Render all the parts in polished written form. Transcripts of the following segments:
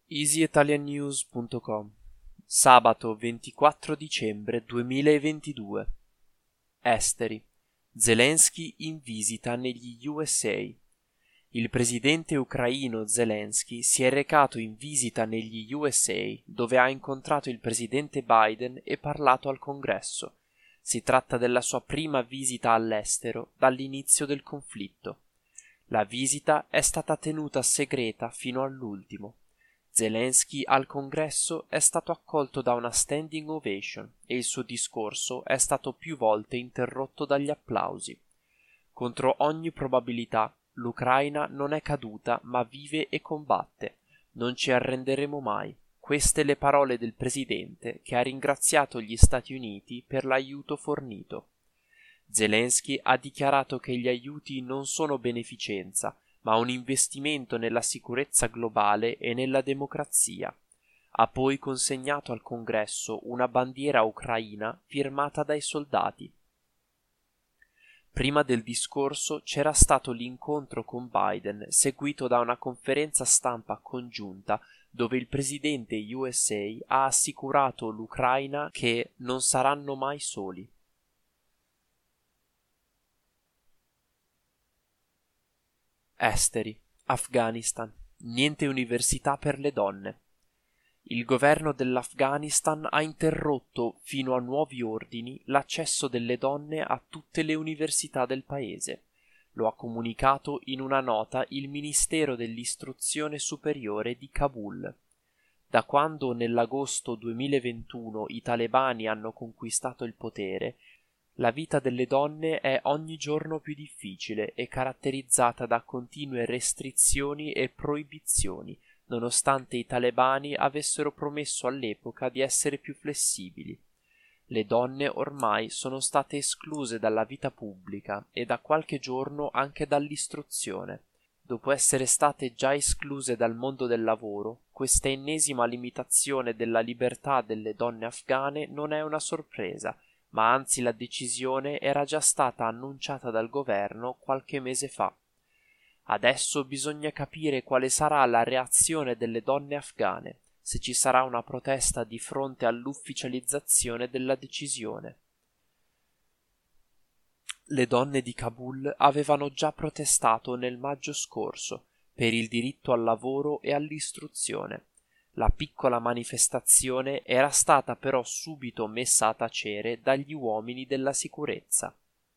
EasyItalianNews.com Sabato 24 dicembre 2022 Esteri. Zelensky in visita negli USA. Il presidente ucraino Zelensky si è recato in visita negli USA, dove ha incontrato il presidente Biden e parlato al Congresso. Si tratta della sua prima visita all'estero dall'inizio del conflitto. La visita è stata tenuta segreta fino all'ultimo. Zelensky al Congresso è stato accolto da una standing ovation e il suo discorso è stato più volte interrotto dagli applausi. Contro ogni probabilità, l'Ucraina non è caduta ma vive e combatte. Non ci arrenderemo mai. Queste le parole del presidente che ha ringraziato gli Stati Uniti per l'aiuto fornito. Zelensky ha dichiarato che gli aiuti non sono beneficenza, ma un investimento nella sicurezza globale e nella democrazia. Ha poi consegnato al Congresso una bandiera ucraina firmata dai soldati. Prima del discorso c'era stato l'incontro con Biden, seguito da una conferenza stampa congiunta dove il presidente USA ha assicurato l'Ucraina che non saranno mai soli. Esteri, Afghanistan, niente università per le donne. Il governo dell'Afghanistan ha interrotto, fino a nuovi ordini, l'accesso delle donne a tutte le università del paese. Lo ha comunicato in una nota il Ministero dell'Istruzione Superiore di Kabul. Da quando nell'agosto 2021 i talebani hanno conquistato il potere, la vita delle donne è ogni giorno più difficile e caratterizzata da continue restrizioni e proibizioni, nonostante i talebani avessero promesso all'epoca di essere più flessibili. Le donne ormai sono state escluse dalla vita pubblica e da qualche giorno anche dall'istruzione. Dopo essere state già escluse dal mondo del lavoro, questa ennesima limitazione della libertà delle donne afghane non è una sorpresa, ma anzi la decisione era già stata annunciata dal governo qualche mese fa. Adesso bisogna capire quale sarà la reazione delle donne afghane, se ci sarà una protesta di fronte all'ufficializzazione della decisione. Le donne di Kabul avevano già protestato nel maggio scorso per il diritto al lavoro e all'istruzione. La piccola manifestazione era stata però subito messa a tacere dagli uomini della sicurezza.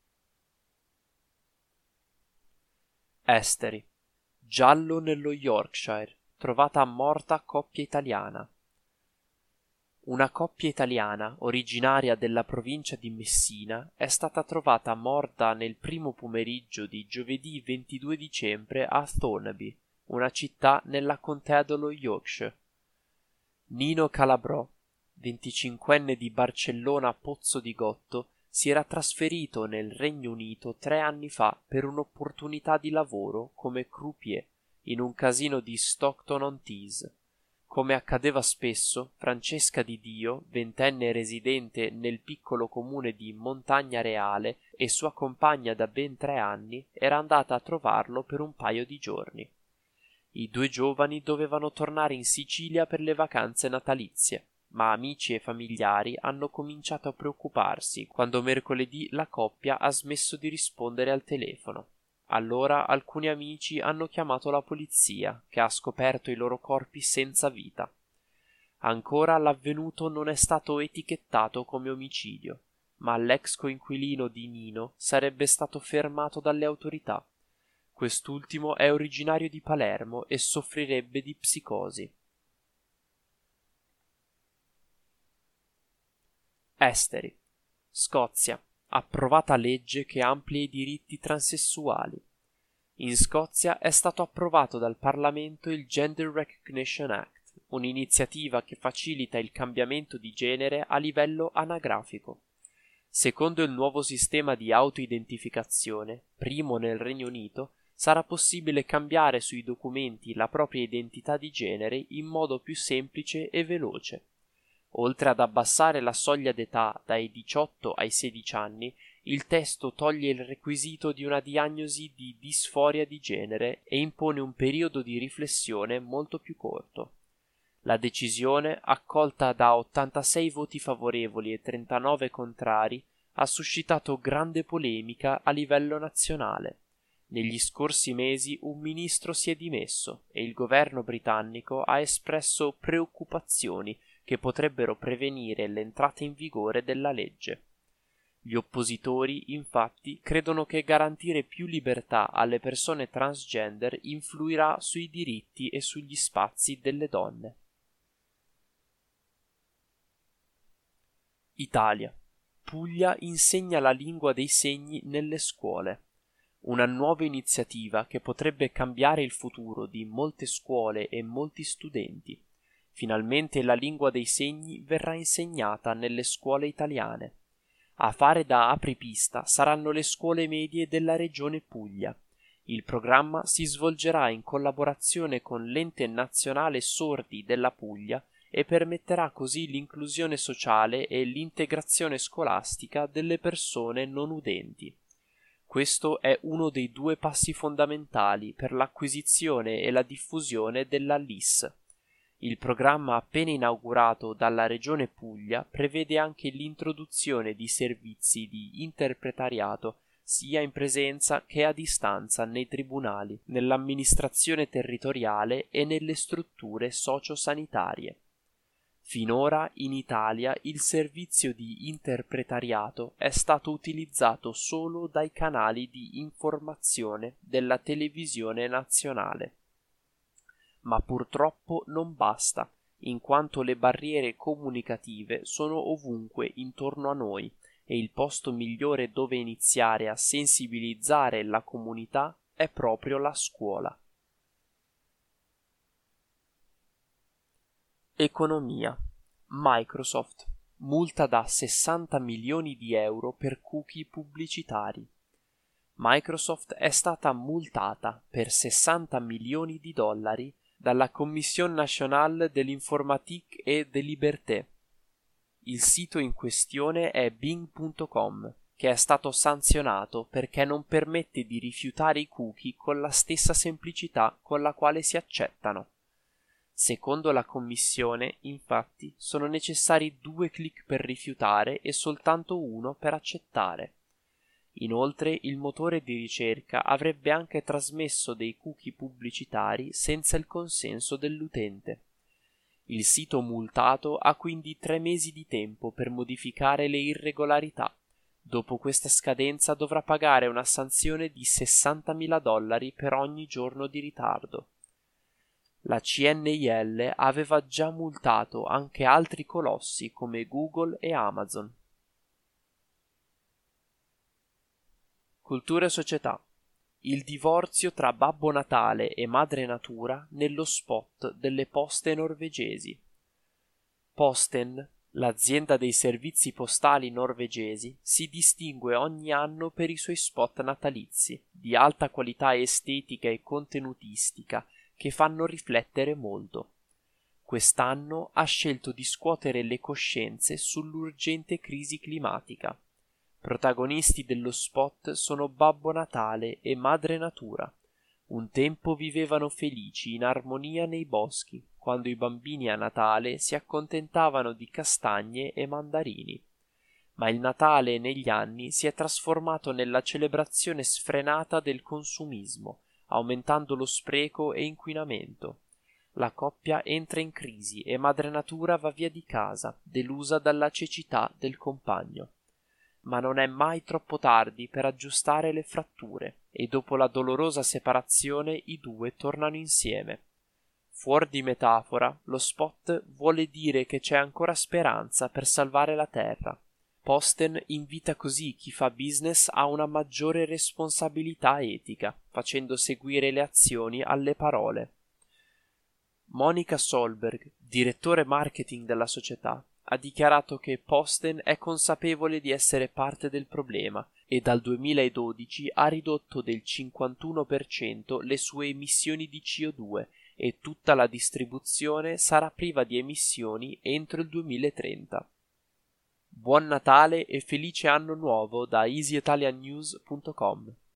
Esteri. Giallo nello Yorkshire, trovata morta coppia italiana. Una coppia italiana, originaria della provincia di Messina, è stata trovata morta nel primo pomeriggio di giovedì 22 dicembre a Thornaby, una città nella contea dello Yorkshire. Nino Calabrò, 25enne di Barcellona Pozzo di Gotto, si era trasferito nel Regno Unito 3 anni fa per un'opportunità di lavoro come croupier in un casino di Stockton-on-Tees. Come accadeva spesso, Francesca Di Dio, 20enne residente nel piccolo comune di Montagna Reale e sua compagna da ben 3 anni, era andata a trovarlo per un paio di giorni. I due giovani dovevano tornare in Sicilia per le vacanze natalizie, ma amici e familiari hanno cominciato a preoccuparsi quando mercoledì la coppia ha smesso di rispondere al telefono. Allora alcuni amici hanno chiamato la polizia, che ha scoperto i loro corpi senza vita. Ancora l'avvenuto non è stato etichettato come omicidio, ma l'ex coinquilino di Nino sarebbe stato fermato dalle autorità. Quest'ultimo è originario di Palermo e soffrirebbe di psicosi. Esteri. Scozia. Approvata legge che amplia i diritti transessuali. In Scozia è stato approvato dal Parlamento il Gender Recognition Act, un'iniziativa che facilita il cambiamento di genere a livello anagrafico. Secondo il nuovo sistema di autoidentificazione, primo nel Regno Unito, sarà possibile cambiare sui documenti la propria identità di genere in modo più semplice e veloce. Oltre ad abbassare la soglia d'età dai 18 ai 16 anni, il testo toglie il requisito di una diagnosi di disforia di genere e impone un periodo di riflessione molto più corto. La decisione, accolta da 86 voti favorevoli e 39 contrari, ha suscitato grande polemica a livello nazionale. Negli scorsi mesi un ministro si è dimesso e il governo britannico ha espresso preoccupazioni che potrebbero prevenire l'entrata in vigore della legge. Gli oppositori, infatti, credono che garantire più libertà alle persone transgender influirà sui diritti e sugli spazi delle donne. Italia. Puglia insegna la lingua dei segni nelle scuole. Una nuova iniziativa che potrebbe cambiare il futuro di molte scuole e molti studenti. Finalmente la lingua dei segni verrà insegnata nelle scuole italiane. A fare da apripista saranno le scuole medie della regione Puglia. Il programma si svolgerà in collaborazione con l'Ente Nazionale Sordi della Puglia e permetterà così l'inclusione sociale e l'integrazione scolastica delle persone non udenti. Questo è uno dei due passi fondamentali per l'acquisizione e la diffusione della LIS. Il programma appena inaugurato dalla Regione Puglia prevede anche l'introduzione di servizi di interpretariato sia in presenza che a distanza nei tribunali, nell'amministrazione territoriale e nelle strutture sociosanitarie. Finora in Italia il servizio di interpretariato è stato utilizzato solo dai canali di informazione della televisione nazionale. Ma purtroppo non basta, in quanto le barriere comunicative sono ovunque intorno a noi e il posto migliore dove iniziare a sensibilizzare la comunità è proprio la scuola. Economia. Microsoft multa da 60 milioni di euro per cookie pubblicitari. Microsoft è stata multata per 60 milioni di dollari dalla Commission nationale de l'Informatique et des Libertés. Il sito in questione è Bing.com, che è stato sanzionato perché non permette di rifiutare i cookie con la stessa semplicità con la quale si accettano. Secondo la commissione, infatti, sono necessari 2 clic per rifiutare e soltanto 1 per accettare. Inoltre, il motore di ricerca avrebbe anche trasmesso dei cookie pubblicitari senza il consenso dell'utente. Il sito multato ha quindi 3 mesi di tempo per modificare le irregolarità. Dopo questa scadenza dovrà pagare una sanzione di $60.000 per ogni giorno di ritardo. La CNIL aveva già multato anche altri colossi come Google e Amazon. Cultura e società. Il divorzio tra Babbo Natale e Madre Natura nello spot delle poste norvegesi. Posten, l'azienda dei servizi postali norvegesi, si distingue ogni anno per i suoi spot natalizi, di alta qualità estetica e contenutistica, che fanno riflettere molto. Quest'anno ha scelto di scuotere le coscienze sull'urgente crisi climatica. Protagonisti dello spot sono Babbo Natale e Madre Natura. Un tempo vivevano felici in armonia nei boschi, quando i bambini a Natale si accontentavano di castagne e mandarini. Ma il Natale negli anni si è trasformato nella celebrazione sfrenata del consumismo, aumentando lo spreco e inquinamento. La coppia entra in crisi e Madre Natura va via di casa, delusa dalla cecità del compagno. Ma non è mai troppo tardi per aggiustare le fratture e dopo la dolorosa separazione i due tornano insieme. Fuor di metafora, lo spot vuole dire che c'è ancora speranza per salvare la Terra. Posten invita così chi fa business a una maggiore responsabilità etica, facendo seguire le azioni alle parole. Monica Solberg, direttore marketing della società, ha dichiarato che Posten è consapevole di essere parte del problema e dal 2012 ha ridotto del 51% le sue emissioni di CO2 e tutta la distribuzione sarà priva di emissioni entro il 2030. Buon Natale e felice anno nuovo da easyitaliannews.com.